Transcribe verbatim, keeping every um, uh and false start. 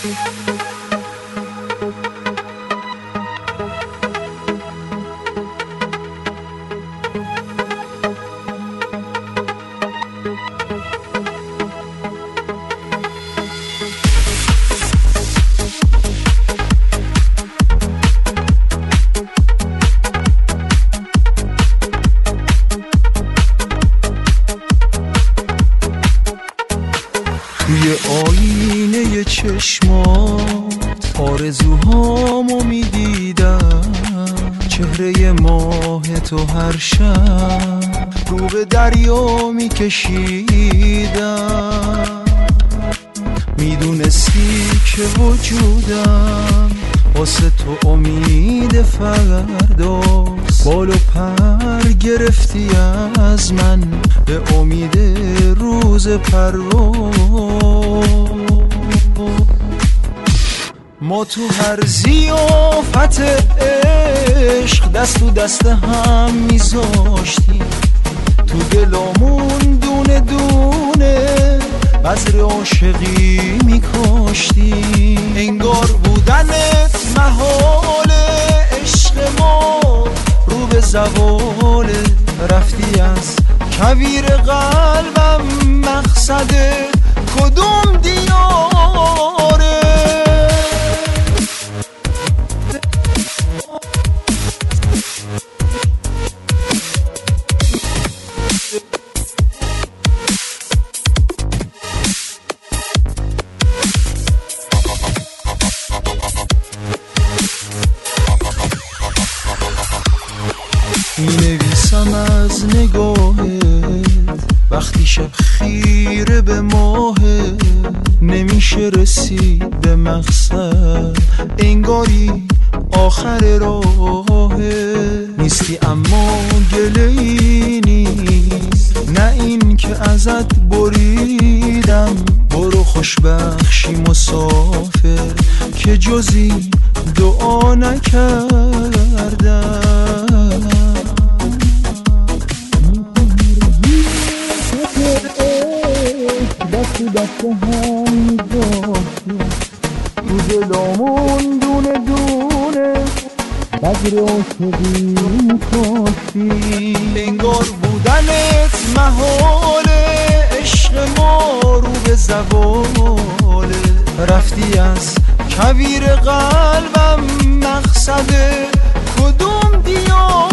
توی آینه چشمات آرزوهامو میدیدم، چهره ماه تو هر شب رو به دریا میکشیدم. میدونستی که وجودم واسه تو امید فرداست، بال و پر گرفتی از من به امید روز پرواز. ما تو هر ضیافت عشق دست تو دست هم میذاشتیم، تو دلامون دونه دونه بذر عاشقی میکاشتیم. انگار بودنت محاله، عشق ما رو به زواله، رفتی از کویر قلبم مقصد کدوم دیاره. می‌نویسم از نگاهت وقتی شب خیره به ماهت، نمیشه رسید به مقصد، انگاری آخر راهه. نیستی اما گله‌ای نیست، نه این که ازت بریدم. برو خوشبخشی مسافر که جزی دعا نکردم. دست دست هم می‌ذاشتیم، تو دلامون دونه دونه بذر عاشقی می‌کاشتیم. انگار بودنت محاله، عشق ما رو به زواله، رفتی از کویر قلبم مقصد کدوم دیار.